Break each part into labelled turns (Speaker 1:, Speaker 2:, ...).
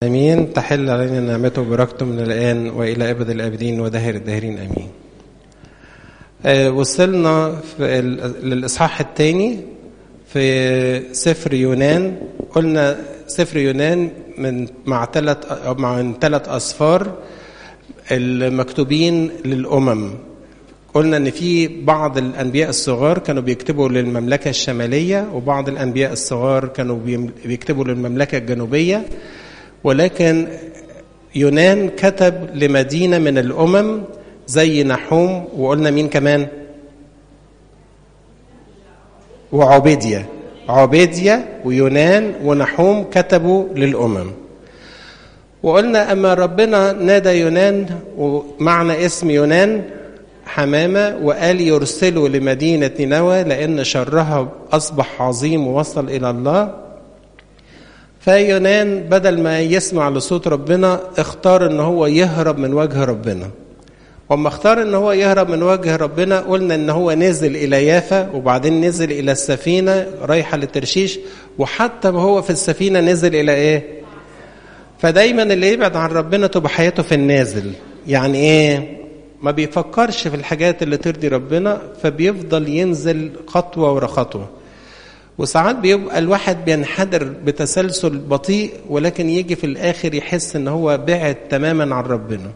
Speaker 1: امين. تحل علينا نعمته وبركته من الان والى ابد الابدين ودهر الداهرين امين. وصلنا للاصحاح الثاني في سفر يونان. قلنا سفر يونان مع ثلاث أسفار المكتوبين للأمم. قلنا ان في بعض الانبياء الصغار كانوا بيكتبوا للمملكه الشماليه، وبعض الانبياء الصغار كانوا بيكتبوا للمملكه الجنوبيه، ولكن يونان كتب لمدينه من الامم زي نحوم، وقلنا مين كمان؟ عبيدية ويونان ونحوم كتبوا للأمم. وقلنا أما ربنا نادى يونان، ومعنى اسم يونان حمامة، وقال يرسلوا لمدينة نينوى لأن شرها أصبح عظيم ووصل إلى الله. فيونان بدل ما يسمع لصوت ربنا اختار ان هو يهرب من وجه ربنا. وما اختار ان هو يهرب من وجه ربنا قلنا ان هو نزل الى يافا، وبعدين نزل الى السفينة رايحة لترشيش، وحتى وهو في السفينة نزل الى ايه؟ فدايما اللي يبعد عن ربنا تبقى حياته في النازل. يعني ايه؟ ما بيفكرش في الحاجات اللي ترضي ربنا، فبيفضل ينزل خطوة ورا خطوة. وساعات بيبقى الواحد بينحدر بتسلسل بطيء، ولكن يجي في الآخر يحس ان هو بعد تماما عن ربنا.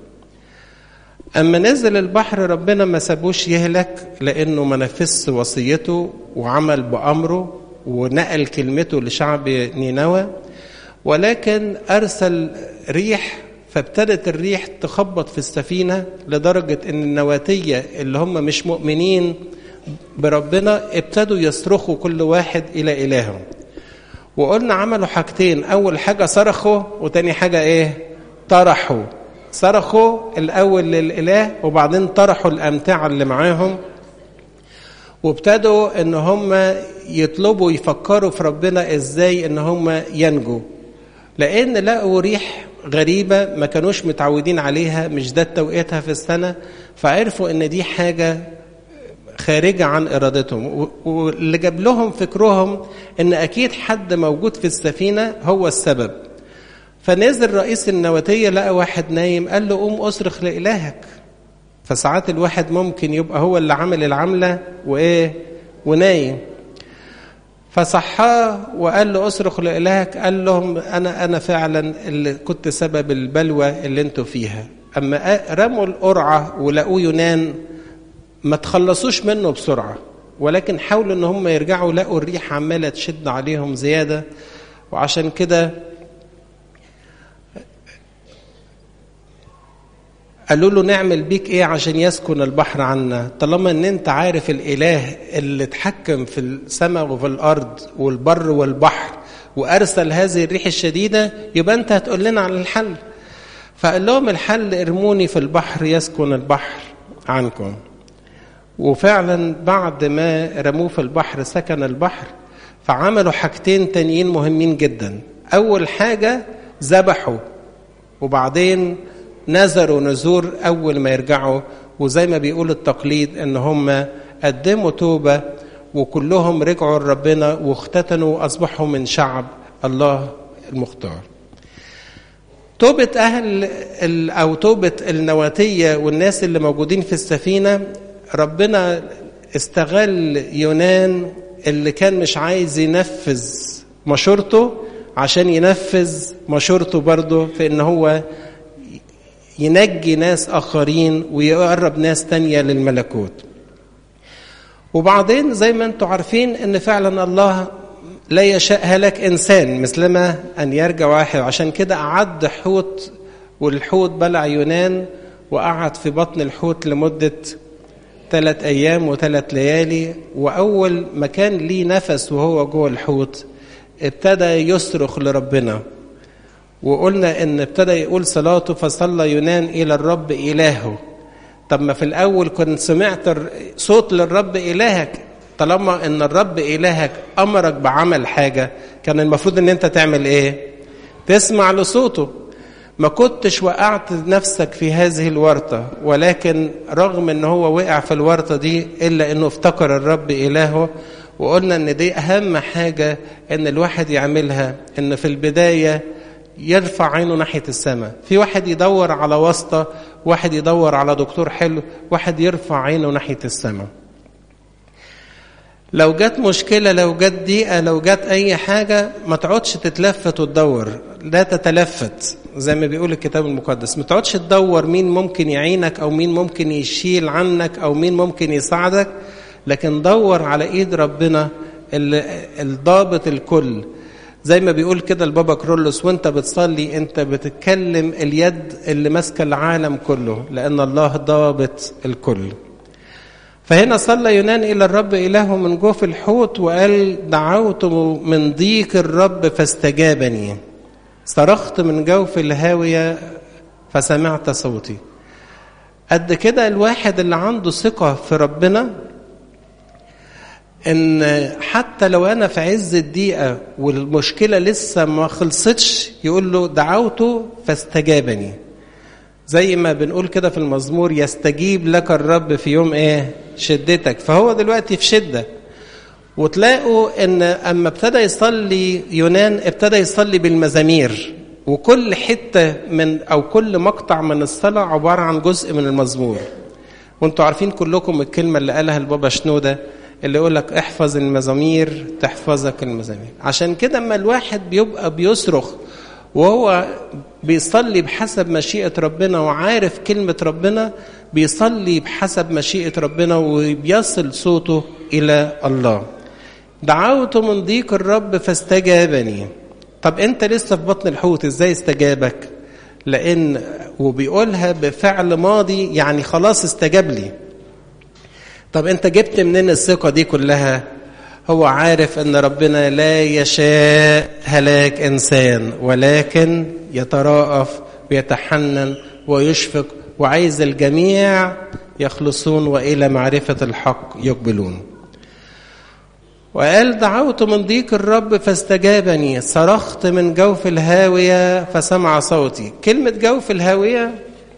Speaker 1: اما نزل البحر ربنا ما سابوش يهلك، لانه ما نفذش وصيته وعمل بأمره ونقل كلمته لشعب نينوى، ولكن ارسل ريح، فابتدت الريح تخبط في السفينة لدرجة ان النواتية اللي هم مش مؤمنين بربنا ابتدوا يصرخوا كل واحد إلى إلههم. وقلنا عملوا حاجتين، أول حاجة صرخوا، وتاني حاجة إيه؟ طرحوا. صرخوا الأول للإله، وبعدين طرحوا الأمتعة اللي معاهم، وابتدوا إن هم يطلبوا يفكروا في ربنا إزاي إن هم ينجوا، لأن لقوا ريح غريبة ما كانوش متعودين عليها، مش ده توقيتها في السنة، فعرفوا إن دي حاجة خارجة عن إرادتهم. واللي جاب لهم فكرهم إن أكيد حد موجود في السفينة هو السبب. فنزل رئيس النواتية لقى واحد نايم، قال له قوم أصرخ لإلهك. فساعات الواحد ممكن يبقى هو اللي عمل العملة وإيه ونايم، فصحاه وقال له أصرخ لإلهك. قال لهم أنا فعلا اللي كنت سبب البلوى اللي انتوا فيها. أما رموا القرعة ولقوا يونان ما تخلصوش منه بسرعة، ولكن حاولوا ان هم يرجعوا، لقوا الريح عمالة تشد عليهم زيادة. وعشان كده قالوا له نعمل بيك ايه عشان يسكن البحر عنا؟ طالما ان انت عارف الاله اللي اتحكم في السماء وفي الارض والبر والبحر وارسل هذه الريح الشديدة، يبقى انت هتقول لنا على الحل. فقال لهم الحل ارموني في البحر يسكن البحر عنكم. وفعلا بعد ما رموه في البحر سكن البحر. فعملوا حاجتين تانيين مهمين جدا. أول حاجة ذبحوا، وبعدين نذروا نذور أول ما يرجعوا، وزي ما بيقول التقليد إن هم قدموا توبة، وكلهم رجعوا لربنا واختتنوا وأصبحوا من شعب الله المختار. توبة أو توبة النواتية والناس اللي موجودين في السفينة، ربنا استغل يونان اللي كان مش عايز ينفذ مشورته عشان ينفذ مشورته برضه في ان هو ينجي ناس اخرين ويقرب ناس تانية للملكوت. وبعدين زي ما انتم عارفين ان فعلا الله لا يشاء هلاك انسان مثلما ان يرجع واحد. عشان كده اعد حوت، والحوت بلع يونان وقعد في بطن الحوت لمدة 3 أيام و3 ليالي. وأول ما كان ليه نفس وهو جوه الحوت ابتدى يصرخ لربنا. وقلنا إن ابتدى يقول صلاته، فصلى يونان إلى الرب إلهه. طب ما في الأول كنت سمعت صوت للرب إلهك، طالما إن الرب إلهك أمرك بعمل حاجة كان المفروض إن أنت تعمل إيه؟ تسمع لصوته. ما كنتش وقعت نفسك في هذه الورطة، ولكن رغم ان هو وقع في الورطة دي إلا انه افتكر الرب إلهه. وقلنا ان دي أهم حاجة ان الواحد يعملها، ان في البداية يرفع عينه ناحية السماء. في واحد يدور على واسطة، واحد يدور على دكتور حلو، واحد يرفع عينه ناحية السماء. لو جت مشكلة، لو جت ضيقة، لو جت أي حاجة، ما تقعدش تتلفت وتدور، لا تتلفت زي ما بيقول الكتاب المقدس. ما تقعدش تدور مين ممكن يعينك أو مين ممكن يشيل عنك أو مين ممكن يساعدك، لكن دور على إيد ربنا الضابط الكل. زي ما بيقول كده البابا كرولوس، وانت بتصلي انت بتتكلم اليد اللي ماسكه العالم كله، لأن الله ضابط الكل. فهنا صلى يونان إلى الرب إلهه من جوف الحوت وقال: دعوت من ضيق الرب فاستجابني، صرخت من جوف الهاوية فسمعت صوتي. قد كده الواحد اللي عنده ثقة في ربنا، إن حتى لو أنا في عز الضيقة والمشكلة لسه ما خلصتش، يقول له: دعوته فاستجابني. زي ما بنقول كده في المزمور: يستجيب لك الرب في يوم شدتك. فهو دلوقتي في شدة. وتلاقوا ان اما ابتدى يصلي يونان، ابتدى يصلي بالمزامير، وكل حتة من او كل مقطع من الصلاة عبارة عن جزء من المزمور. وانتوا عارفين كلكم الكلمة اللي قالها البابا شنودة، اللي يقول لك: احفظ المزامير تحفظك المزامير. عشان كده اما الواحد بيبقى بيصرخ وهو بيصلي بحسب مشيئة ربنا وعارف كلمة ربنا، بيصلي بحسب مشيئة ربنا وبيصل صوته إلى الله. دعوت من ضيق الرب فاستجابني. طب أنت لسه في بطن الحوت، إزاي استجابك؟ لأن وبيقولها بفعل ماضي، يعني خلاص استجاب لي. طب أنت جبت منين الثقة دي كلها؟ هو عارف أن ربنا لا يشاء هلاك إنسان، ولكن يتراءف ويتحنن ويشفق، وعايز الجميع يخلصون وإلى معرفة الحق يقبلون. وقال: دعوت من ضيق الرب فاستجابني، صرخت من جوف الهاوية فسمع صوتي. كلمة جوف الهاوية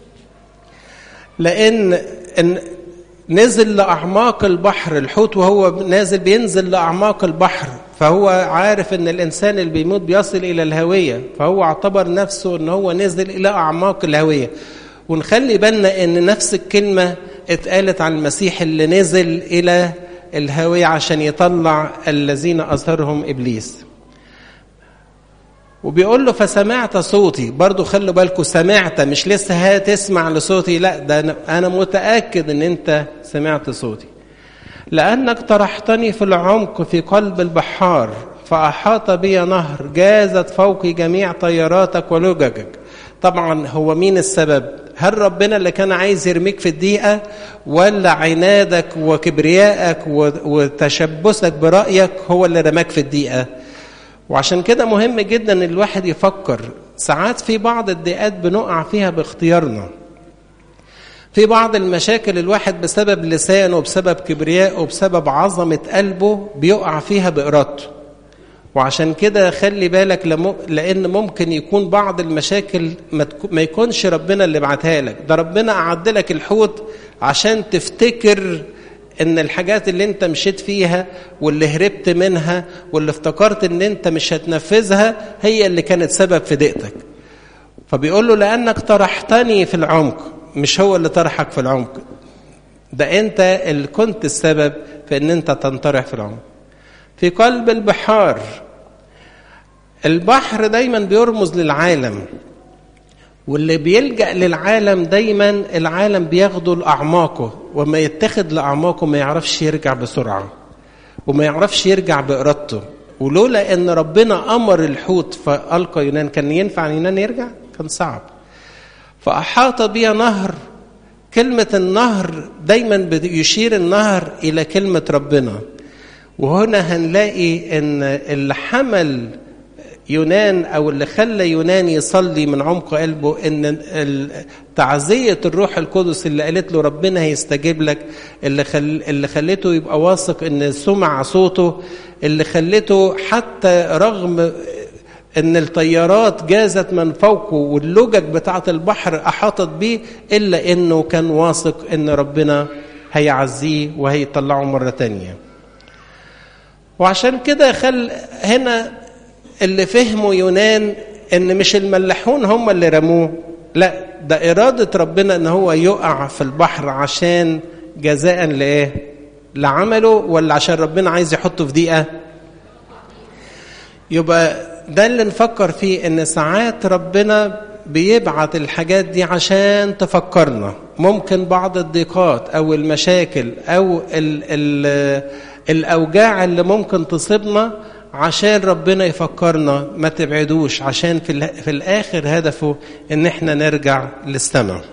Speaker 1: لأن نزل لأعماق البحر. الحوت وهو نازل بينزل لأعماق البحر، فهو عارف ان الانسان اللي بيموت بيصل الى الهوية، فهو اعتبر نفسه ان هو نزل الى اعماق الهوية. ونخلي بالنا ان نفس الكلمة اتقالت عن المسيح اللي نزل الى الهوية عشان يطلع الذين اثرهم ابليس. وبيقول له: فسمعت صوتي. برضو خلوا بالكم، سمعت، مش لسه هتسمع لصوتي، لا، ده انا متأكد ان انت سمعت صوتي. لأنك طرحتني في العمق في قلب البحار، فأحاط بي نهر، جازت فوقي جميع طياراتك ولججك. طبعا هو مين السبب؟ هل ربنا اللي كان عايز يرميك في الضيقة، ولا عنادك وكبريائك وتشبثك برأيك هو اللي رماك في الضيقة؟ وعشان كده مهم جدا ان الواحد يفكر. ساعات في بعض الضيقات بنقع فيها باختيارنا، في بعض المشاكل الواحد بسبب لسانه وبسبب كبريائه وبسبب عظمة قلبه بيقع فيها بإرادته. وعشان كده خلي بالك، لأن ممكن يكون بعض المشاكل ما يكونش ربنا اللي بعتها لك، ده ربنا أعد لك الحوت عشان تفتكر ان الحاجات اللي انت مشيت فيها واللي هربت منها واللي افتكرت ان انت مش هتنفذها هي اللي كانت سبب في ضيقتك. فبيقول له: لأنك طرحتني في العمق. مش هو اللي طرحك في العمق، ده انت اللي كنت السبب في ان انت تنطرح في العمق. في قلب البحار. البحر دايما بيرمز للعالم، واللي بيلجأ للعالم دايما العالم بياخده لأعماقه، وما يتخذ لأعماقه ما يعرفش يرجع بسرعة وما يعرفش يرجع بإرادته. ولولا ان ربنا أمر الحوت فألقى يونان، كان ينفع يونان يرجع؟ كان صعب. فأحاط بي نهر. كلمة النهر دايما يشير النهر إلى كلمة ربنا. وهنا هنلاقي ان اللي حمل يونان أو اللي خلى يونان يصلي من عمق قلبه ان تعزية الروح القدس اللي قالت له ربنا هيستجيب لك، اللي خلته يبقى واثق ان سمع صوته، اللي خلته حتى رغم ان الطيارات جازت من فوقه واللجج بتاعة البحر احاطت بيه، الا انه كان واثق ان ربنا هيعزيه وهيطلعه مرة تانية. وعشان كده هنا اللي فهموا يونان ان مش الملاحون هم اللي رموه، لا ده إرادة ربنا ان هو يقع في البحر عشان جزاء لإيه؟ لعمله، ولا عشان ربنا عايز يحطه في ضيقة؟ يبقى ده اللي نفكر فيه، ان ساعات ربنا بيبعت الحاجات دي عشان تفكرنا. ممكن بعض الضيقات او المشاكل او الاوجاع اللي ممكن تصيبنا عشان ربنا يفكرنا ما تبعدوش، عشان في الاخر هدفه ان احنا نرجع للسماء.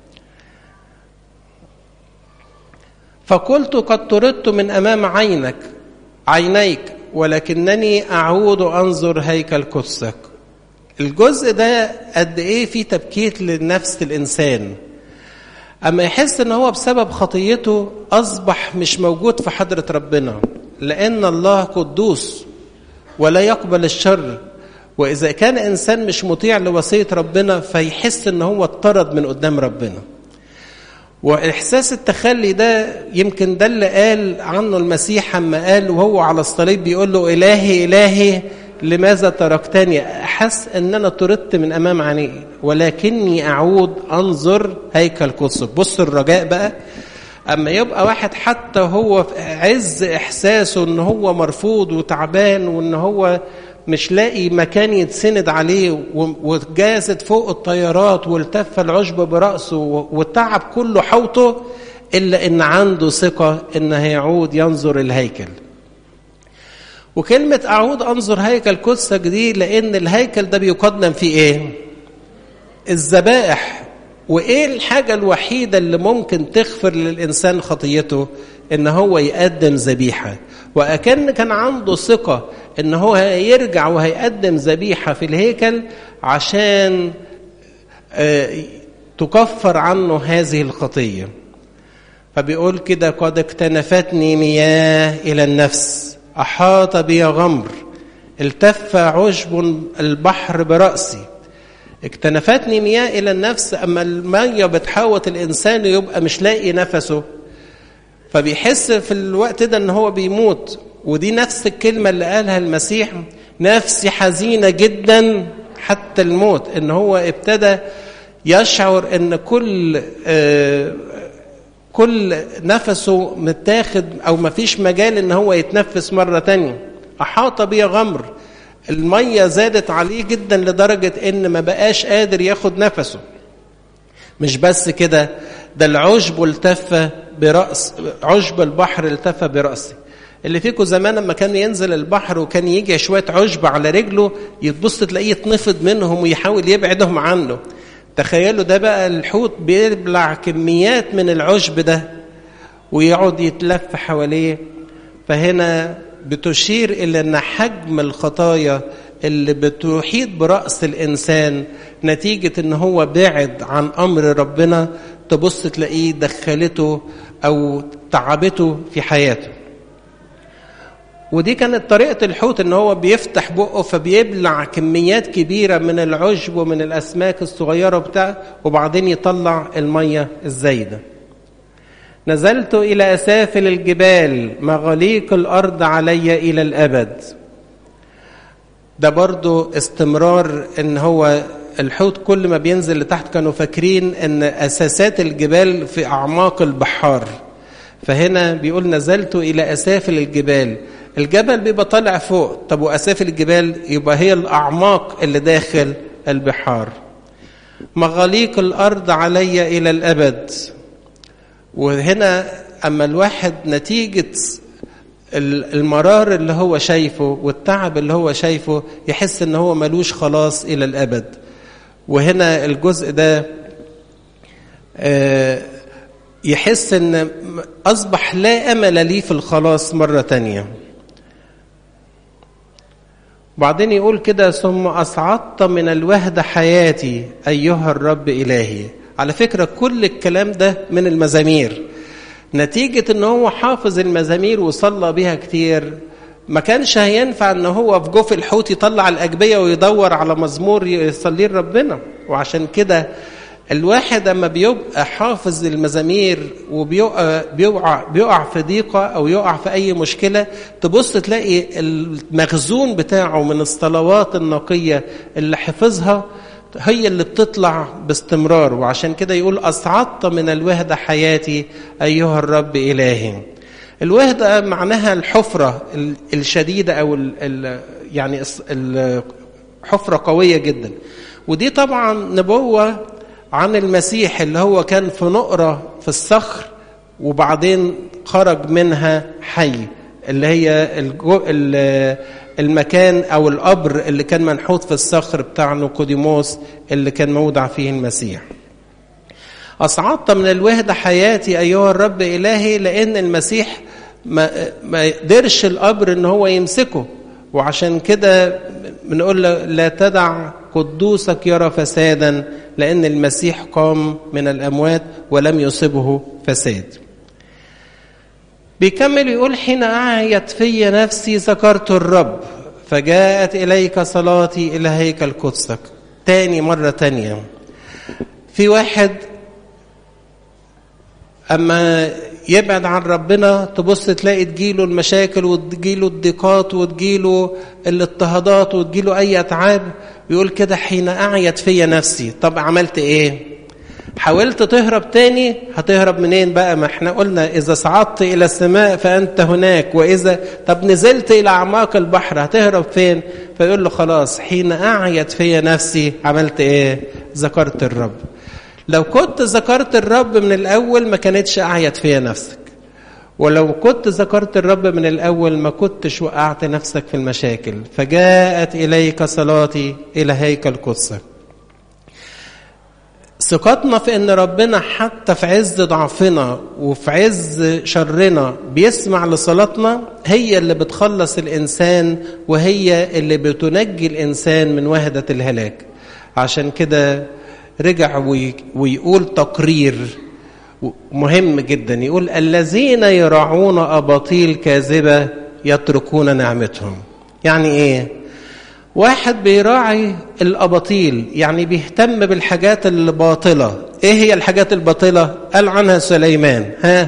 Speaker 1: فقلت قد طردت من امام عينيك ولكنني اعود انظر هيكل قدسك. الجزء ده قد ايه فيه تبكيت لنفس الانسان، اما يحس ان هو بسبب خطيته اصبح مش موجود في حضرة ربنا، لان الله قدوس ولا يقبل الشر. واذا كان انسان مش مطيع لوصية ربنا فيحس ان هو اتطرد من قدام ربنا. واحساس التخلي ده يمكن ده اللي قال عنه المسيح اما قال وهو على الصليب بيقول له الهي الهي لماذا تركتني. حس ان انا طردت من امام عيني ولكني اعود انظر هيكل قدسك. بص الرجاء بقى، اما يبقى واحد حتى هو في عز احساسه ان هو مرفوض وتعبان وان هو مش لاقي مكان يتسند عليه وجازت فوق الطيارات والتف العشب برأسه والتعب كله حوطه، إلا إن عنده ثقة إن هيعود ينظر الهيكل. وكلمة أعود أنظر هيكل قدسك دي لأن الهيكل ده بيقدم فيه إيه؟ الذبائح. وإيه الحاجة الوحيدة اللي ممكن تغفر للإنسان خطيته؟ إن هو يقدم ذبيحة. وأكن كان عنده ثقة إن هو هيرجع وهيقدم ذبيحة في الهيكل عشان تكفر عنه هذه الخطية. فبيقول كده قد اكتنفتني مياه إلى النفس، أحاط بي غمر، التف عشب البحر برأسي. اكتنفتني مياه إلى النفس، أما المية بتحوط الإنسان يبقى مش لاقي نفسه، فبيحس في الوقت ده ان هو بيموت. ودي نفس الكلمة اللي قالها المسيح، نفسي حزينة جدا حتى الموت. ان هو ابتدى يشعر ان كل نفسه متاخد او مفيش مجال ان هو يتنفس مرة تانية. احاط بيه غمر، المية زادت عليه جدا لدرجة ان ما بقاش قادر ياخد نفسه. مش بس كده، ده العشب التف برأس، عشب البحر التف برأسي. اللي فيكم زمان لما كان ينزل البحر وكان يجي شوية عشب على رجله يتبص تلاقيه يتنفض منهم ويحاول يبعدهم عنه. تخيلوا ده بقى الحوت بيبلع كميات من العشب ده ويقعد يتلف حواليه. فهنا بتشير إلى أن حجم الخطايا اللي بتحيط برأس الإنسان نتيجة أن هو بعد عن أمر ربنا، تبص تلاقيه دخلته أو تعبته في حياته. ودي كانت طريقة الحوت، أن هو بيفتح بقه فبيبلع كميات كبيرة من العشب ومن الأسماك الصغيرة وبعدين يطلع المية الزايدة. نزلت إلى أسافل الجبال، مغاليق الأرض علي إلى الأبد. ده برضو استمرار ان هو الحوت كل ما بينزل لتحت كانوا فاكرين ان اساسات الجبال في اعماق البحار. فهنا بيقول نزلت الى اسافل الجبال. الجبل بيبقى طالع فوق، طب واسافل الجبال يبقى هي الاعماق اللي داخل البحار. مغاليق الارض علي الى الابد. وهنا اما الواحد نتيجة المرار اللي هو شايفه والتعب اللي هو شايفه يحس ان هو ملوش خلاص الى الابد. وهنا الجزء ده يحس ان اصبح لا امل لي في الخلاص مرة تانية. بعدين يقول كده ثم اصعدت من الوهدة حياتي ايها الرب الهي. على فكرة كل الكلام ده من المزامير، نتيجة ان هو حافظ المزامير وصلى بها كتير. ما كانش هينفع ان هو في جوف الحوت يطلع الأجبية ويدور على مزمور يصليه لربنا. وعشان كده الواحد اما بيبقى حافظ المزامير وبيقع في ضيقة او يقع في اي مشكلة، تبص تلاقي المخزون بتاعه من الصلوات النقية اللي حفظها هي اللي بتطلع باستمرار. وعشان كده يقول أصعدت من الوهدة حياتي أيها الرب إلهي. الوهدة معناها الحفرة الشديدة أو يعني الحفرة قوية جدا. ودي طبعا نبوة عن المسيح اللي هو كان في نقرة في الصخر وبعدين خرج منها حي، اللي هي المكان أو القبر اللي كان منحوت في الصخر بتاع نيقوديموس اللي كان مودع فيه المسيح. أصعدت من الوهدة حياتي أيها الرب إلهي، لأن المسيح ما قدرش القبر إن هو يمسكه، وعشان كده بنقول لا تدع قدوسك يرى فسادا، لأن المسيح قام من الأموات ولم يصبه فساد. بيكمل يقول حين أعيت في نفسي ذكرت الرب فجاءت إليك صلاتي إلى هيكل قدسك. تاني مرة تانية، في واحد أما يبعد عن ربنا تبص تلاقي تجيله المشاكل وتجيله الضيقات وتجيله الاضطهادات وتجيله أي أتعاب، يقول كده حين أعيت في نفسي. طب عملت إيه؟ حاولت تهرب تاني، هتهرب منين بقى؟ ما احنا قلنا إذا صعدت إلى السماء فأنت هناك، وإذا طب نزلت إلى أعماق البحر هتهرب فين؟ فيقول له خلاص حين أعيت في نفسي عملت إيه؟ ذكرت الرب. لو كنت ذكرت الرب من الأول ما كانتش أعيت في نفسك، ولو كنت ذكرت الرب من الأول ما كنتش وقعت نفسك في المشاكل. فجاءت إليك صلاتي إلى هيكل قدسك. ثقتنا في ان ربنا حتى في عز ضعفنا وفي عز شرنا بيسمع لصلاتنا هي اللي بتخلص الانسان، وهي اللي بتنجي الانسان من وهدة الهلاك. عشان كده رجع ويقول تقرير مهم جدا، يقول الذين يراعون أباطيل كاذبة يتركون نعمتهم. يعني ايه؟ واحد بيراعي الأباطيل، يعني بيهتم بالحاجات الباطلة. ايه هي الحاجات الباطلة؟ قال عنها سليمان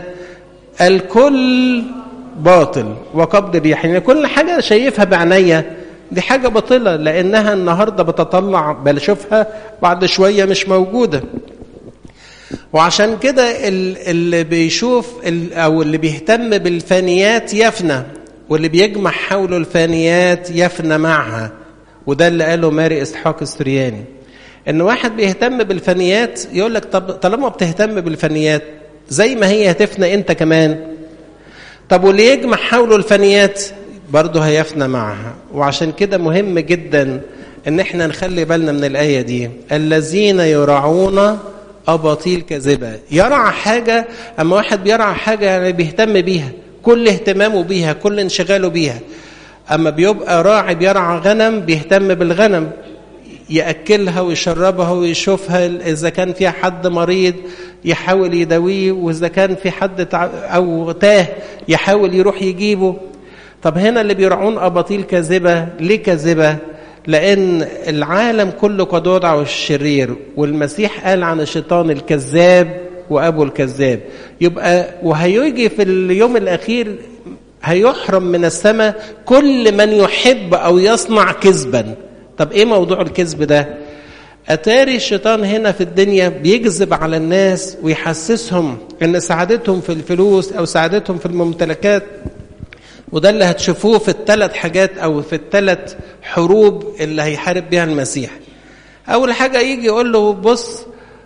Speaker 1: الكل باطل وقبض ريح، يعني كل حاجة شايفها بعناية دي حاجة باطلة، لأنها النهاردة بتطلع بشوفها بعد شوية مش موجودة. وعشان كده اللي بيشوف أو اللي بيهتم بالفانيات يفنى، واللي بيجمع حوله الفانيات يفنى معها. وده اللي قاله ماري إسحاق السرياني، إن واحد بيهتم بالفانيات يقول لك طب طالما بتهتم بالفانيات زي ما هي هتفنى أنت كمان. طب واللي يجمع حوله الفانيات برضه هيفنى معها. وعشان كده مهم جدا إن احنا نخلي بالنا من الآية دي، الذين يراعون أباطيل كاذبة. يرعى حاجة، أما واحد بيرعى حاجة يعني بيهتم بيها، كل اهتمامه بيها، كل انشغاله بيها. أما بيبقى راعي بيرعى غنم بيهتم بالغنم، يأكلها ويشربها ويشوفها، إذا كان فيها حد مريض يحاول يداويه، وإذا كان في حد أو تاه يحاول يروح يجيبه. طب هنا اللي بيرعون أباطيل كاذبة، ليه كاذبة؟ لأن العالم كله قد وضع الشرير، والمسيح قال عن الشيطان الكذاب وأبو الكذاب. يبقى وهيجي في اليوم الأخير هيحرم من السماء كل من يحب أو يصنع كذبا. طب إيه موضوع الكذب ده؟ أتاري الشيطان هنا في الدنيا بيكذب على الناس ويحسسهم أن سعادتهم في الفلوس أو سعادتهم في الممتلكات. وده اللي هتشوفوه في الثلاث حاجات أو في الثلاث حروب اللي هيحارب بها المسيح. أول حاجة يجي يقول له بص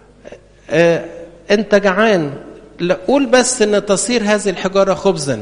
Speaker 1: أنت جعان، قول بس أن تصير هذه الحجارة خبزا.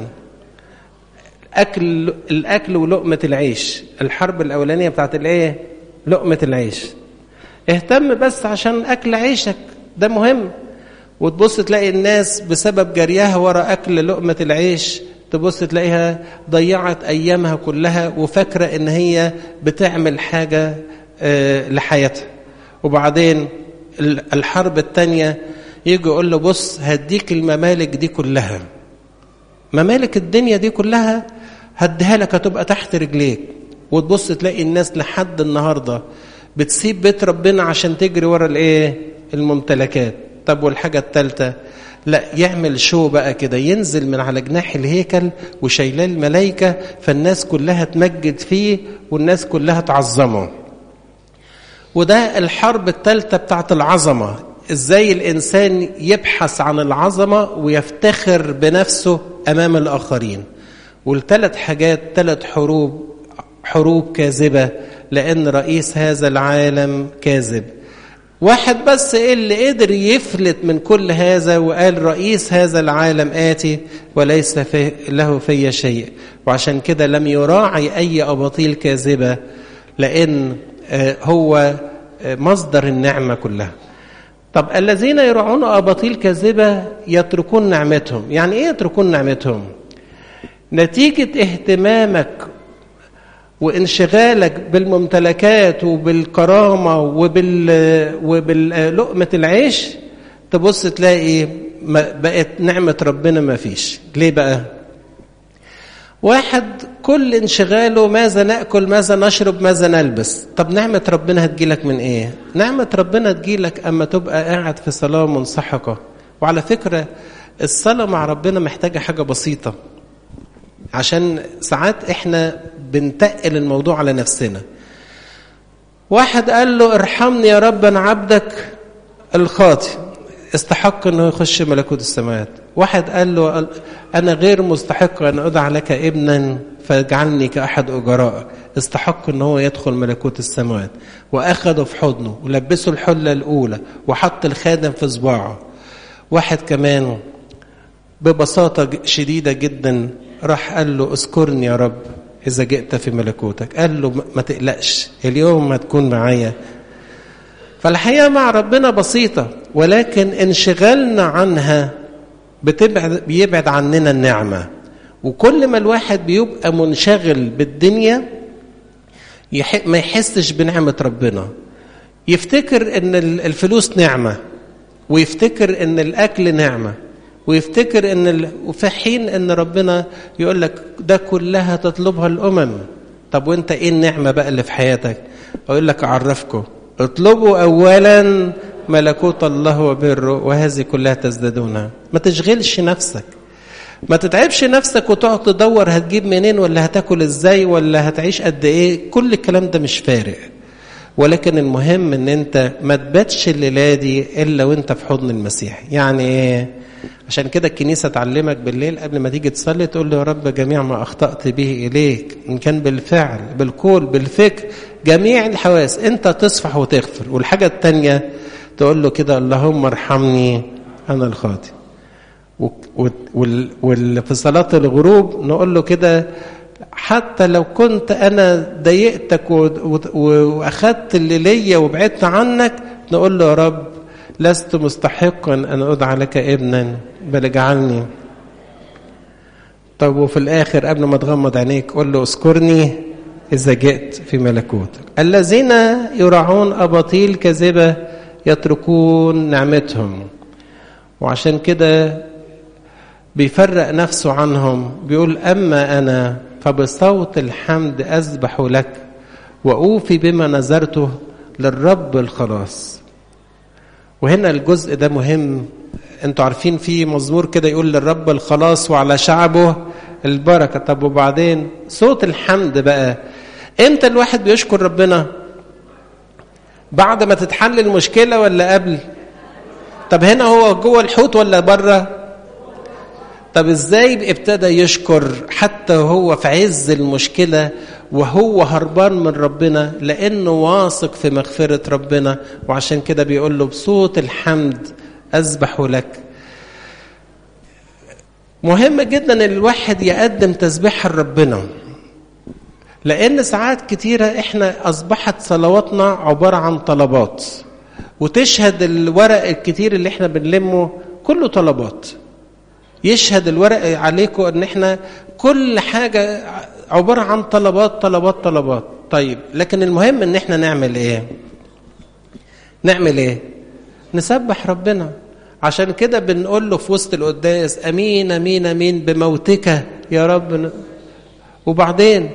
Speaker 1: الأكل ولقمة العيش، الحرب الأولانية بتاعت الإيه؟ لقمة العيش. اهتم بس عشان أكل عيشك ده مهم. وتبص تلاقي الناس بسبب جريها وراء أكل لقمة العيش تبص تلاقيها ضيعت أيامها كلها وفاكرة إن هي بتعمل حاجة لحياتها. وبعدين الحرب التانية يجي يقول له بص هديك الممالك دي كلها، ممالك الدنيا دي كلها هديها لك، هتبقى تحت رجليك. وتبص تلاقي الناس لحد النهاردة بتسيب بيت ربنا عشان تجري ورا الايه؟ الممتلكات. طب والحاجة الثالثة؟ لا، يعمل شو بقى كده، ينزل من على جناح الهيكل وشايلاه الملائكة، فالناس كلها تمجد فيه والناس كلها تعظمه. وده الحرب الثالثة بتاعت العظمة، ازاي الانسان يبحث عن العظمة ويفتخر بنفسه امام الاخرين. والثلاث حاجات 3 حروب كاذبة، لان رئيس هذا العالم كاذب. واحد بس اللي قدر يفلت من كل هذا وقال رئيس هذا العالم آتي وليس له في شيء، وعشان كده لم يراعي أي أباطيل كاذبة، لأن هو مصدر النعمة كلها. طب الذين يراعون أباطيل كاذبة يتركون نعمتهم. يعني إيه يتركون نعمتهم؟ نتيجة اهتمامك وانشغالك بالممتلكات وبالكرامة وباللقمة العيش، تبص تلاقي بقت نعمة ربنا ما فيش. ليه بقى؟ واحد كل انشغاله ماذا نأكل، ماذا نشرب، ماذا نلبس. طب نعمة ربنا هتجيلك من ايه؟ نعمة ربنا تجيلك اما تبقى قاعد في صلاة منسحقة. وعلى فكرة الصلاة مع ربنا محتاجة حاجة بسيطة، عشان ساعات احنا بنتقل الموضوع على نفسنا. واحد قال له ارحمني يا رب انا عبدك الخاطئ، استحق انه يخش ملكوت السماوات. واحد قال له انا غير مستحق ان ادعى لك ابنا فاجعلني كاحد اجرائك، استحق ان هو يدخل ملكوت السماوات. واخده في حضنه ولبسه الحله الاولى وحط الخادم في صباعه. واحد كمان ببساطه شديده جدا راح قال له اذكرني يا رب إذا جئت في ملكوتك. قال له ما تقلقش، اليوم هتكون معايا. فالحقيقة مع ربنا بسيطة، ولكن انشغالنا عنها بيبعد عننا النعمة. وكل ما الواحد بيبقى منشغل بالدنيا ما يحسش بنعمة ربنا، يفتكر ان الفلوس نعمة، ويفتكر ان الأكل نعمة، ويفتكر ان وفي حين ان ربنا يقول لك ده كلها تطلبها الامم. طب وانت ايه النعمه بقى اللي في حياتك؟ اقول لك اعرفكم، اطلبوا اولا ملكوت الله وبره وهذه كلها تزدادونها. ما تشغلش نفسك، ما تتعبش نفسك وتقعد تدور هتجيب منين ولا هتاكل ازاي ولا هتعيش قد ايه. كل الكلام ده مش فارق، ولكن المهم ان انت ما تباتش الليله دي الا وانت في حضن المسيح. يعني ايه؟ عشان كده الكنيسة تعلمك بالليل قبل ما تيجي تصلي تقول له يا رب جميع ما أخطأت به إليك، إن كان بالفعل بالقول بالفكر جميع الحواس، أنت تصفح وتغفر. والحاجة التانية تقول له كده اللهم ارحمني أنا الخاطئ. وفي صلاة الغروب نقول له كده حتى لو كنت أنا ضايقتك وأخذت اللي ليا وبعدت عنك، نقول له يا رب لست مستحقا أن أدعى لك ابنا بل اجعلني. طب وفي الآخر قبل ما تغمض عينيك قول له اذكرني إذا جئت في ملكوتك. الذين يراعون أباطيل كاذبة يتركون نعمتهم. وعشان كده بيفرق نفسه عنهم، بيقول أما أنا فبصوت الحمد أذبح لك وأوفي بما نذرته للرب الخلاص. وهنا الجزء ده مهم. انتوا عارفين في مزمور كده يقول للرب الخلاص وعلى شعبه البركة. طب وبعدين صوت الحمد بقى امتى الواحد بيشكر ربنا؟ بعد ما تتحل المشكلة ولا قبل؟ طب هنا هو جوه الحوت ولا بره؟ طب ازاي ابتدى يشكر حتى هو في عز المشكلة وهو هربان من ربنا؟ لأنه واثق في مغفرة ربنا. وعشان كده بيقول له بصوت الحمد أذبح لك. مهم جدا ان الواحد يقدم تسبيح لربنا، لأن ساعات كتيرة احنا أصبحت صلواتنا عبارة عن طلبات، وتشهد الورق الكتير اللي احنا بنلمه كله طلبات. يشهد الورق عليكم ان احنا كل حاجة عبارة عن طلبات طلبات طلبات. طيب لكن المهم ان احنا نعمل ايه؟ نعمل ايه؟ نسبح ربنا. عشان كده بنقول له في وسط القداس امين امين امين بموتك يا رب. وبعدين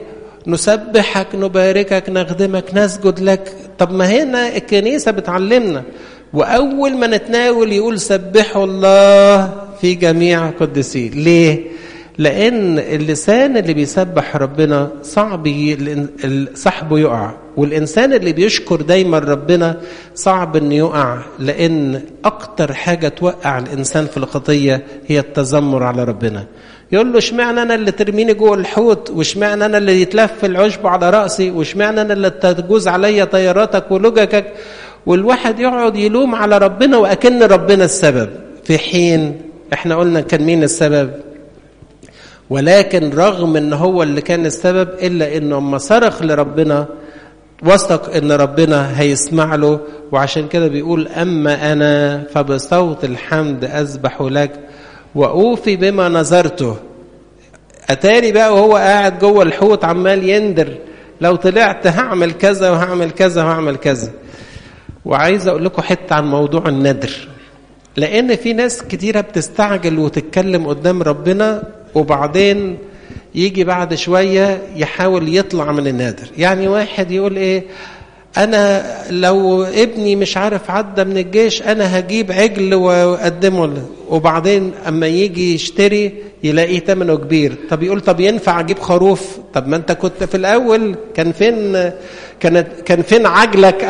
Speaker 1: نسبحك نباركك نخدمك نسجد لك. طب ما هنا الكنيسة بتعلمنا وأول ما نتناول يقول سبحوا الله في جميع قدسيه. ليه؟ لأن اللسان اللي بيسبح ربنا صعب صاحبه يقع، والإنسان اللي بيشكر دايما ربنا صعب إنه يقع، لأن أكتر حاجة توقع الإنسان في الخطية هي التذمر على ربنا. يقول له اشمعنى أنا اللي ترميني جوه الحوت، واشمعنى أنا اللي يتلف العشب على رأسي، واشمعنى أنا اللي تجوز عليا طياراتك ولجكك، والواحد يقعد يلوم على ربنا وأكن ربنا السبب، في حين احنا قلنا كان مين السبب؟ ولكن رغم ان هو اللي كان السبب، الا انه اما صرخ لربنا وثق ان ربنا هيسمع له. وعشان كده بيقول اما انا فبصوت الحمد اذبح لك واوفي بما نذرته. اتاري بقى وهو قاعد جوه الحوت عمال يندر، لو طلعت هعمل كذا وهعمل كذا وهعمل كذا. وعايز اقول لكم حته عن موضوع الندر، لان في ناس كتيره بتستعجل وتتكلم قدام ربنا، وبعدين يجي بعد شويه يحاول يطلع من النادر. يعني واحد يقول ايه، انا لو ابني مش عارف عدى من الجيش انا هجيب عجل واقدمه له، وبعدين اما يجي يشتري يلاقيه ثمنه كبير. طب يقول طب ينفع اجيب خروف؟ طب ما انت كنت في الاول كان فين عجلك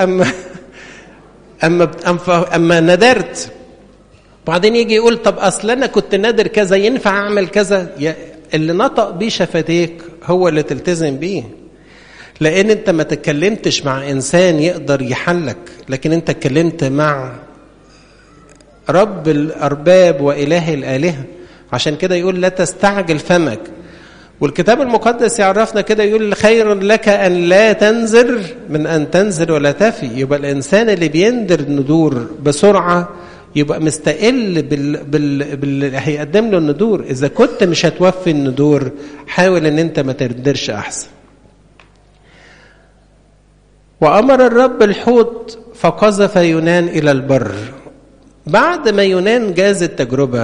Speaker 1: اما ندرت؟ بعدين يجي يقول طب اصل انا كنت نادر كذا، ينفع اعمل كذا؟ اللي نطق بيه شفتيك هو اللي تلتزم بيه، لان انت ما تكلمتش مع انسان يقدر يحلك، لكن انت اتكلمت مع رب الارباب واله الالهه. عشان كده يقول لا تستعجل فمك. والكتاب المقدس يعرفنا كده، يقول خير لك ان لا تنذر من ان تنذر ولا تفي. يبقى الانسان اللي بيندر ندور بسرعه يبقى مستقل باللي هيقدم له الندور. إذا كنت مش هتوفي الندور حاول ان انت ما تندرش احسن. وأمر الرب الحوت فقذف يونان إلى البر. بعد ما يونان جاز التجربة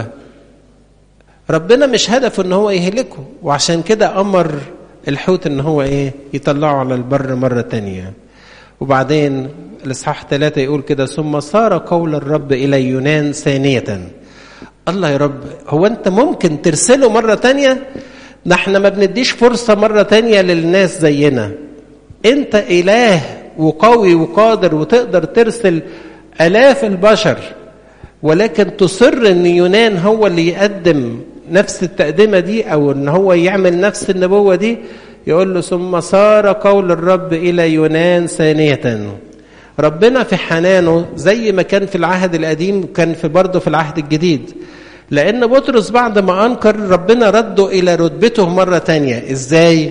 Speaker 1: ربنا مش هدفه ان هو يهلكه، وعشان كده أمر الحوت ان هو يطلعه على البر مرة تانية. وبعدين الإصحاح 3 يقول كده ثم صار قول الرب إلى يونان ثانية. الله يا رب، هو أنت ممكن ترسله مرة تانية؟ نحن ما بنديش فرصة مرة تانية للناس زينا. أنت إله وقوي وقادر وتقدر ترسل آلاف البشر، ولكن تصر أن يونان هو اللي يقدم نفس التقدمة دي أو أن هو يعمل نفس النبوة دي. يقول له ثم صار قول الرب إلى يونان ثانية. ربنا في حنانه زي ما كان في العهد القديم كان في برضه في العهد الجديد، لأن بطرس بعد ما أنكر ربنا رده إلى رتبته مرة تانية. إزاي؟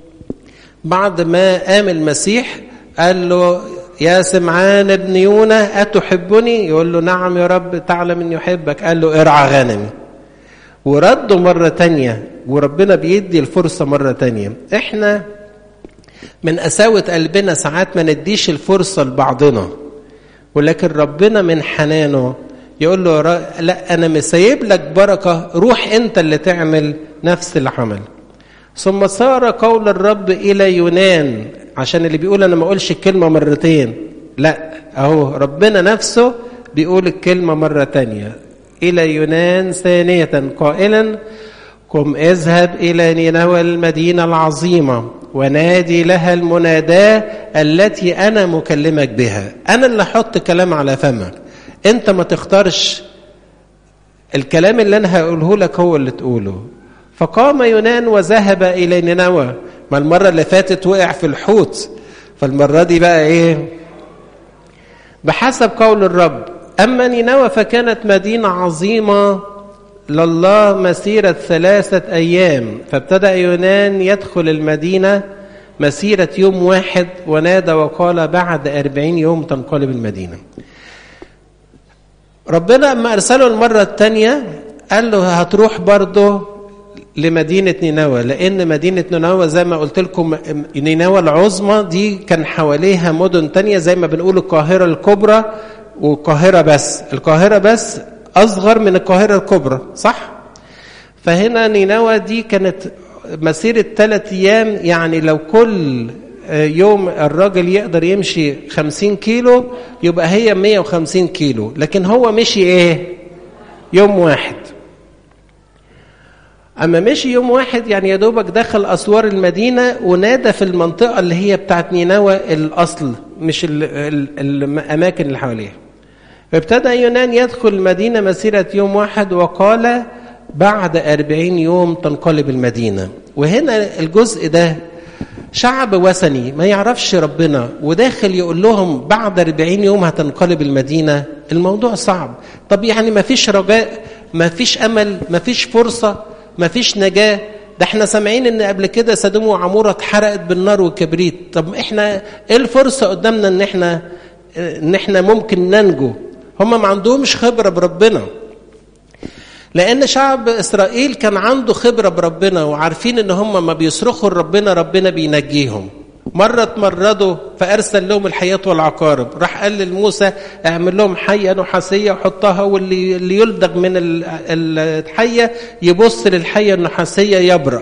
Speaker 1: بعد ما قام المسيح قال له يا سمعان ابن يونا أتحبني؟ يقول له نعم يا رب تعلم أن يحبك. قال له ارعى غنمي، ورده مرة تانية. وربنا بيدي الفرصة مرة تانية. احنا من قساوة قلبنا ساعات ما نديش الفرصة لبعضنا، ولكن ربنا من حنانه يقول له لا أنا مسيب لك بركة، روح أنت اللي تعمل نفس العمل. ثم صار قول الرب إلى يونان، عشان اللي بيقول أنا ما أقولش الكلمة مرتين، لا أهو ربنا نفسه بيقول الكلمة مرة تانية إلى يونان ثانية قائلا قم اذهب إلى نينوى المدينة العظيمة ونادي لها المناداة التي أنا مكلمك بها. أنا اللي أحط كلام على فمك، أنت ما تختارش الكلام اللي أنا هقوله لك هو اللي تقوله. فقام يونان وذهب إلى نينوى. ما المرة اللي فاتت وقع في الحوت، فالمرة دي بقى بحسب قول الرب. أما نينوى فكانت مدينة عظيمة لله مسيرة 3 أيام. فابتدأ يونان يدخل المدينة مسيرة يوم واحد، ونادى وقال بعد 40 يوم تنقلب المدينة. ربنا أما أرسله المرة الثانية قال له هتروح برضه لمدينة نينوى، لأن مدينة نينوى زي ما قلت لكم نينوى العظمى دي كان حواليها مدن تانية زي ما بنقول القاهرة الكبرى والقاهرة بس. القاهرة بس أصغر من القاهرة الكبرى، صح؟ فهنا نينوى دي كانت مسيرة 3 أيام. يعني لو كل يوم الراجل يقدر يمشي 50 كيلو يبقى هي 150 كيلو، لكن هو مشي ايه؟ يوم واحد. اما مشي يوم واحد يعني يا دوبك دخل اسوار المدينه ونادى في المنطقه اللي هي بتاعت نينوى الاصل، مش الاماكن اللي حواليها. فابتدى يونان يدخل المدينه مسيره يوم واحد، وقال بعد 40 يوم تنقلب المدينه. وهنا الجزء ده شعب وثني ما يعرفش ربنا وداخل يقول لهم بعد 40 يوم هتنقلب المدينه. الموضوع صعب. طب يعني ما فيش رجاء، ما فيش امل، ما فيش فرصه، ما فيش نجاه؟ ده احنا سامعين ان قبل كده سدوم وعمورة اتحرقت بالنار والكبريت. طب احنا ايه الفرصه قدامنا ان احنا ممكن ننجو؟ هم ما عندهمش خبره بربنا، لأن شعب إسرائيل كان عنده خبرة بربنا وعارفين إن هم ما بيصرخوا لربنا ربنا بينجيهم. مرة اتمردوا فأرسل لهم الحياة والعقارب، راح قال لموسى اعمل لهم حية نحاسية وحطها، واللي يلدغ من الحية يبص للحية النحاسية يبرأ.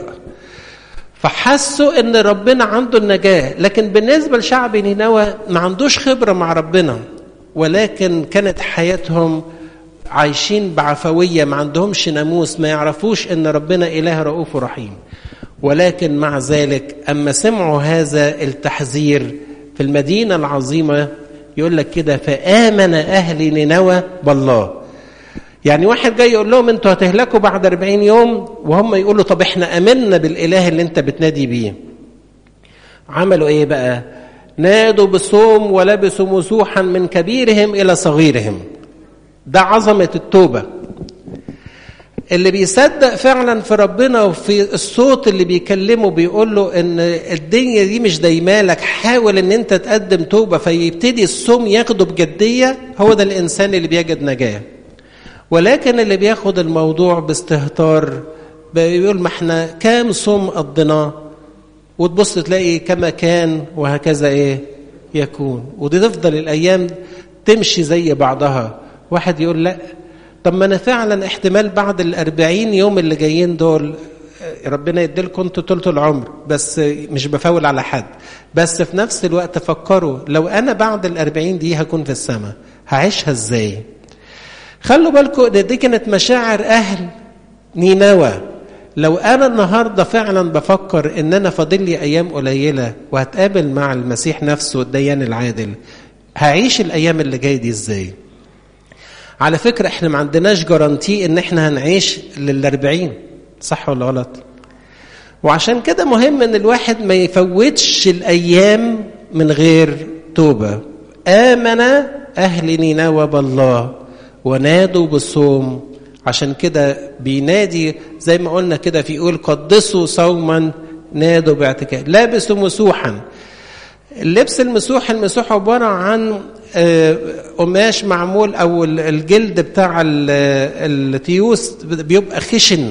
Speaker 1: فحسوا إن ربنا عنده النجاة. لكن بالنسبة لشعب نينوى ما عندوش خبرة مع ربنا، ولكن كانت حياتهم عايشين بعفوية، ما عندهمش ناموس، ما يعرفوش ان ربنا اله رؤوف رحيم. ولكن مع ذلك اما سمعوا هذا التحذير في المدينة العظيمة، يقول لك كده فآمن اهل نينوى بالله. يعني واحد جاي يقول لهم انتوا هتهلكوا بعد 40 يوم، وهم يقولوا طب احنا امنا بالاله اللي انت بتنادي بيه. عملوا ايه بقى؟ نادوا بالصوم ولبسوا مسوحا من كبيرهم الى صغيرهم. ده عظمة التوبة. اللي بيصدق فعلا في ربنا وفي الصوت اللي بيكلمه بيقول له ان الدنيا دي مش دايمالك، حاول ان انت تقدم توبة، فيبتدي الصوم ياخده بجدية، هو ده الانسان اللي بيجد نجاة. ولكن اللي بياخد الموضوع باستهتار بيقول ما احنا كام صوم قضيناه، وتبص تلاقي كما كان وهكذا ايه يكون، ودي تفضل الايام تمشي زي بعضها. واحد يقول لا، طب ما انا فعلا احتمال بعد 40 يوم اللي جايين دول ربنا يديلكم انتوا طول العمر، بس مش بفاول على حد، بس في نفس الوقت فكروا لو انا بعد 40 دي هكون في السماء هعيشها ازاي؟ خلوا بالكم دي كانت مشاعر اهل نينوى. لو انا النهارده فعلا بفكر ان انا فاضل لي ايام قليله وهتقابل مع المسيح نفسه الديان العادل، هعيش الايام اللي جايه دي ازاي؟ على فكرة احنا ما عندناش جارانتي ان احنا هنعيش 40، صح ولا غلط؟ وعشان كده مهم ان الواحد ما يفوتش الايام من غير توبة. آمن اهل نينوى بالله ونادوا بالصوم. عشان كده بينادي زي ما قلنا كده، في يقول قدسوا صوما نادوا باعتكاف، لابسوا مسوحا. اللبس المسوح عبارة عن قماش معمول او الجلد بتاع التيوس بيبقى خشن،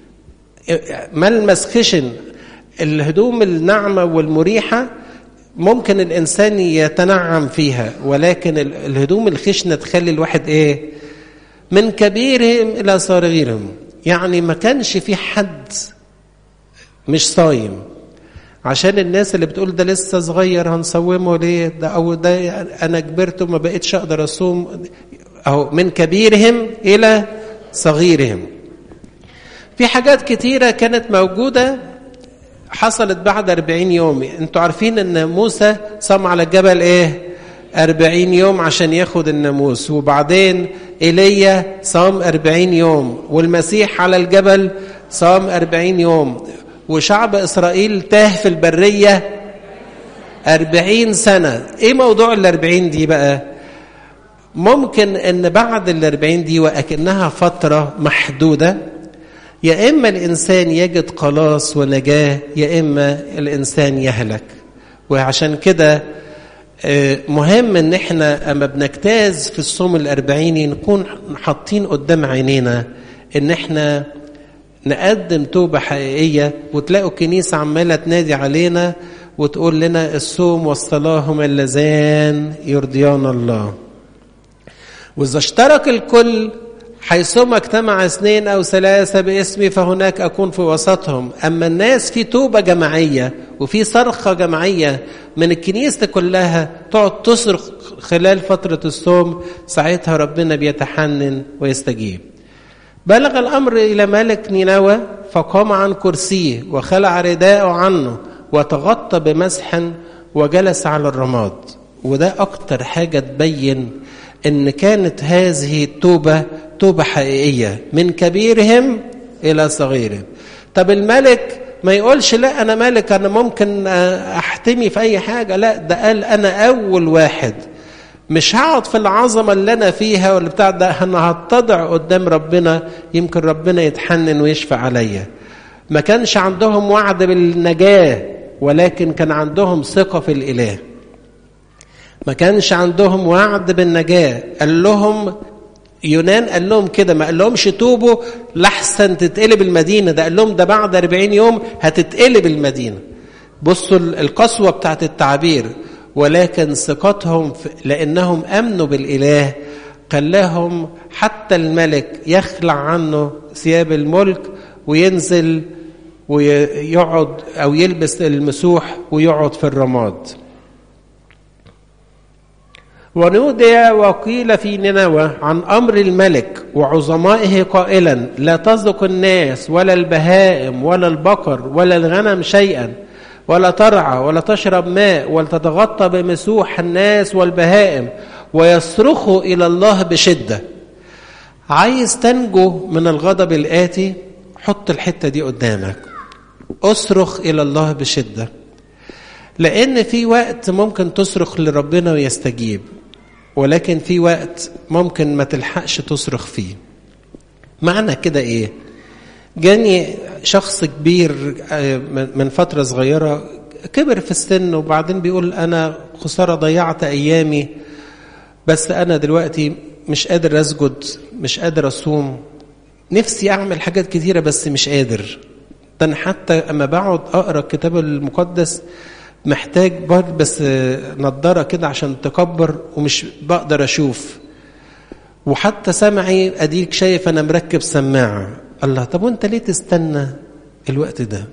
Speaker 1: ملمس خشن. الهدوم الناعمة والمريحة ممكن الانسان يتنعم فيها، ولكن الهدوم الخشنة تخلي الواحد ايه؟ من كبيرهم الى صغيرهم. يعني ما كانش في حد مش صايم، عشان الناس اللي بتقول ده لسه صغير هنصومه ليه، ده او ده انا كبرت وما بقتش اقدر اصوم، اهو من كبيرهم الى صغيرهم. في حاجات كتيره كانت موجوده حصلت بعد 40 يوم. انتوا عارفين ان موسى صام على الجبل ايه 40 يوم عشان ياخد الناموس، وبعدين ايليا صام 40 يوم، والمسيح على الجبل صام 40 يوم، وشعب إسرائيل تاه في البرية 40 سنة. إيه موضوع 40 دي بقى؟ ممكن أن بعد 40 دي وأكنها فترة محدودة، يا إما الإنسان يجد خلاص ونجاة، يا إما الإنسان يهلك. وعشان كده مهم أن احنا أما بنجتاز في الصوم 40 نكون حاطين قدام عينينا أن احنا نقدم توبة حقيقية. وتلاقوا الكنيسة عمالة تنادي علينا وتقول لنا الصوم والصلاة هما اللذان يرضيان الله. وإذا اشترك الكل حيثما اجتمع 2 أو 3 باسمي فهناك أكون في وسطهم. أما الناس في توبة جماعية وفي صرخة جماعية من الكنيسة كلها تقعد تصرخ خلال فترة الصوم، ساعتها ربنا بيتحنن ويستجيب. بلغ الأمر إلى ملك نينوى فقام عن كرسيه وخلع رداءه عنه وتغطى بمسح وجلس على الرماد. وده أكتر حاجة تبين إن كانت هذه التوبة توبة حقيقية من كبيرهم إلى صغيرهم. طب الملك ما يقولش لا أنا ملك أنا ممكن أحتمي في أي حاجة، لا ده قال أنا أول واحد مش هقعد في العظمة اللي أنا فيها ولا بتاع ده، أنا هتضع قدام ربنا يمكن ربنا يتحنن ويشفع عليا. ما كانش عندهم وعد بالنجاة ولكن كان عندهم ثقة في الإله. ما كانش عندهم وعد بالنجاة. قال لهم يونان قال لهم كده، ما قال لهمش توبوا لحسن تتقلب المدينة، ده قال لهم ده بعد 40 يوم هتتقلب المدينة. بصوا القسوة بتاعت التعبير، ولكن ثقتهم لأنهم أمنوا بالإله خلاهم حتى الملك يخلع عنه ثياب الملك وينزل ويقعد أو يلبس المسوح ويقعد في الرماد. ونودي وقيل في نينوى عن أمر الملك وعظمائه قائلا لا تذق الناس ولا البهائم ولا البقر ولا الغنم شيئا ولا ترعى ولا تشرب ماء ولا تتغطى بمسوح الناس والبهائم ويصرخوا إلى الله بشدة. عايز تنجو من الغضب الآتي؟ حط الحتة دي قدامك، أصرخ إلى الله بشدة. لأن في وقت ممكن تصرخ لربنا ويستجيب، ولكن في وقت ممكن ما تلحقش تصرخ فيه. معنى كده إيه؟ جاني شخص كبير من فترة صغيرة، كبر في السن وبعدين بيقول أنا خسارة ضيعت أيامي، بس أنا دلوقتي مش قادر أسجد، مش قادر أصوم، نفسي أعمل حاجات كتيرة بس مش قادر. ده حتى أما بقعد أقرأ الكتاب المقدس محتاج بس نضارة كده عشان تكبر ومش بقدر أشوف، وحتى سمعي أديك شايف أنا مركب سماعة. الله، طب وانت ليه تستنى الوقت ده؟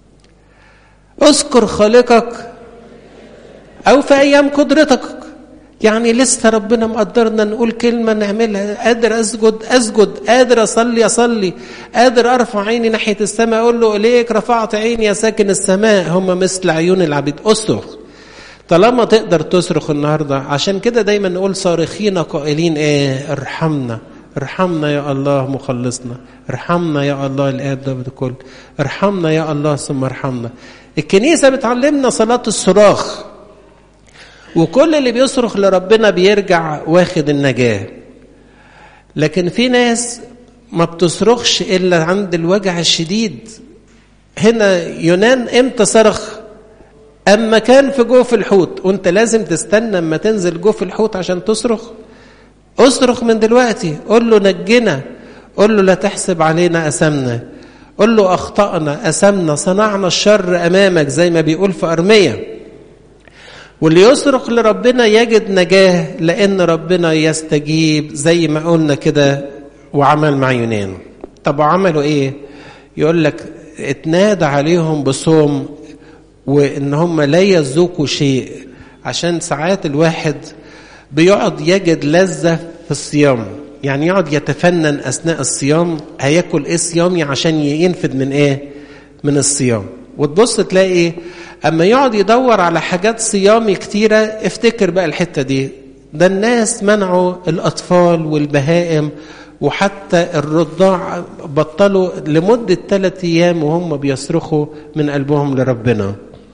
Speaker 1: اذكر خالقك أو في أيام قدرتك. يعني لسه ربنا مقدرنا نقول كلمة نعملها، قادر أسجد، قادر أصلي، قادر أرفع عيني ناحية السماء أقول له إليك رفعت عيني يا ساكن السماء هم مثل عيون العبيد. أصرخ طالما تقدر تصرخ النهاردة. عشان كده دايما نقول صارخين قائلين إيه؟ ارحمنا يا الله مخلصنا، ارحمنا يا الله الآب ده بكل، ارحمنا يا الله ثم ارحمنا. الكنيسة بتعلمنا صلاة الصراخ، وكل اللي بيصرخ لربنا بيرجع واخد النجاة. لكن في ناس ما بتصرخش إلا عند الوجع الشديد. هنا يونان امتى صرخ؟ أما كان في جوف الحوت، وانت لازم تستنى أما تنزل جوف الحوت عشان تصرخ. اصرخ من دلوقتي، قل له نجنا، قل له لا تحسب علينا أثمنا، قل له أخطأنا أثمنا صنعنا الشر أمامك زي ما بيقول في أرمية. واللي يصرخ لربنا يجد نجاة، لأن ربنا يستجيب زي ما قلنا كده وعمل مع يونان. طب عملوا إيه؟ يقول لك اتنادى عليهم بصوم وإن هم لا يذوقوا شيء. عشان ساعات الواحد بيقعد يجد لذة في الصيام، يعني يقعد يتفنن أثناء الصيام هياكل إيه صيامي عشان ينفد من إيه؟ من الصيام. وتبص تلاقي أما يقعد يدور على حاجات صيامي كتيرة، افتكر بقى الحتة دي، ده الناس منعوا الأطفال والبهائم وحتى الرضاع بطلوا لمدة 3 أيام وهم بيصرخوا من قلبهم لربنا.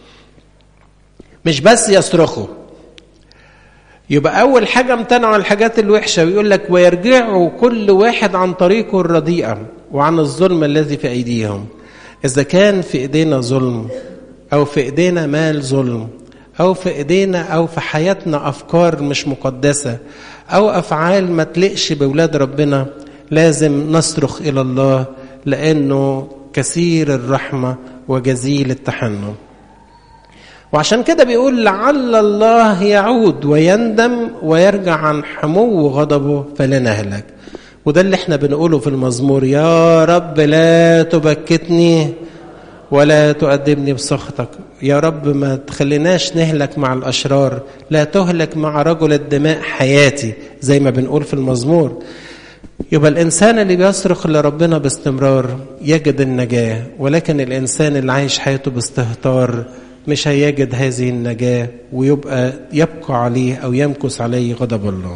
Speaker 1: مش بس يصرخوا، يبقى أول حاجة امتنعوا الحاجات الوحشة، ويقول لك ويرجعوا كل واحد عن طريقه الرديئة وعن الظلم الذي في أيديهم. إذا كان في إيدينا ظلم أو في إيدينا مال ظلم أو في إيدينا أو في حياتنا أفكار مش مقدسة أو أفعال ما تلقش بولاد ربنا، لازم نصرخ إلى الله لأنه كثير الرحمة وجزيل التحنن. وعشان كده بيقول لعل الله يعود ويندم ويرجع عن حمو غضبه فلا نهلك. وده اللي احنا بنقوله في المزمور: يا رب لا تبكتني ولا تؤدبني بسخطك. يا رب ما تخليناش نهلك مع الأشرار، لا تهلك مع رجل الدماء حياتي، زي ما بنقول في المزمور. يبقى الإنسان اللي بيصرخ لربنا باستمرار يجد النجاة، ولكن الإنسان اللي عايش حياته باستهتار مش هيجد هذه النجاة، ويبقى يبقى عليه أو يمكث عليه غضب الله.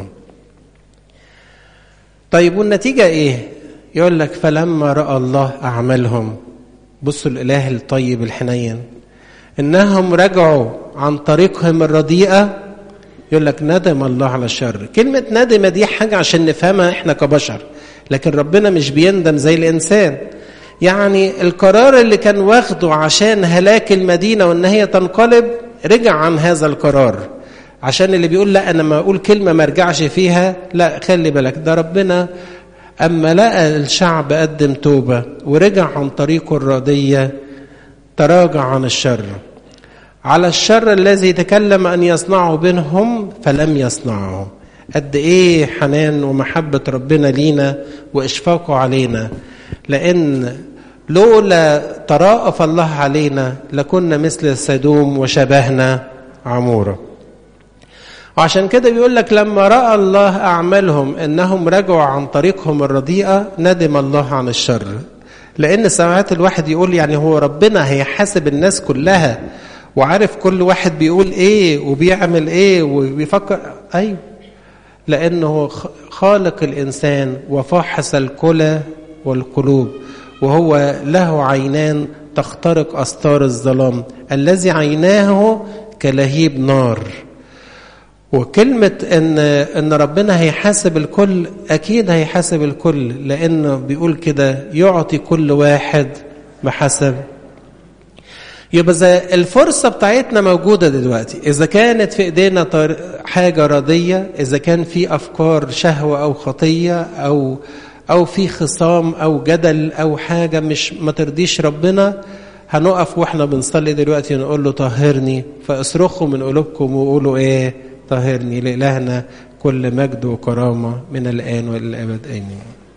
Speaker 1: طيب والنتيجة إيه؟ يقول لك: فلما رأى الله أعمالهم. بصوا الإله الطيب الحنين، إنهم رجعوا عن طريقهم الرديئة. يقول لك: ندم الله على الشر. كلمة ندم دي حاجة عشان نفهمها إحنا كبشر، لكن ربنا مش بيندم زي الإنسان. يعني القرار اللي كان واخده عشان هلاك المدينة وإن هي تنقلب، رجع عن هذا القرار. عشان اللي بيقول: لا أنا ما أقول كلمة ما ارجعش فيها، لا، خلي بالك، ده ربنا أما لقى الشعب قدم توبة ورجع عن طريقه الردية، تراجع عن الشر. على الشر الذي تكلم أن يصنعه بينهم فلم يصنعه. قد إيه حنان ومحبة ربنا لينا وإشفاقه علينا، لأن لولا تراءف الله علينا لكنا مثل سدوم وشبهنا عمورة. وعشان كده بيقول لك: لما رأى الله أعمالهم إنهم رجعوا عن طريقهم الرديئة ندم الله عن الشر. لأن ساعات الواحد يقول يعني هو ربنا هيحاسب الناس كلها وعارف كل واحد بيقول إيه وبيعمل إيه وبيفكر؟ أيوه، لأنه خالق الإنسان وفاحص الكلى والقلوب، وهو له عينان تخترق أستار الظلام، الذي عيناه كلهيب نار. وكلمة إن ربنا هيحاسب الكل، أكيد هيحاسب الكل، لأنه بيقول كده: يعطي كل واحد بحسب. يبقى الفرصة بتاعتنا موجودة دلوقتي، إذا كانت في إيدينا حاجة رضية، إذا كان في أفكار شهوة أو خطية أو في خصام أو جدل أو حاجة مش ما ترضيش ربنا، هنقف وإحنا بنصلي دلوقتي نقول له: طهرني. فاصرخوا من قلوبكم وقولوا إيه؟ طهرني. لإلهنا كل مجد وكرامة من الآن والأبد، آمين.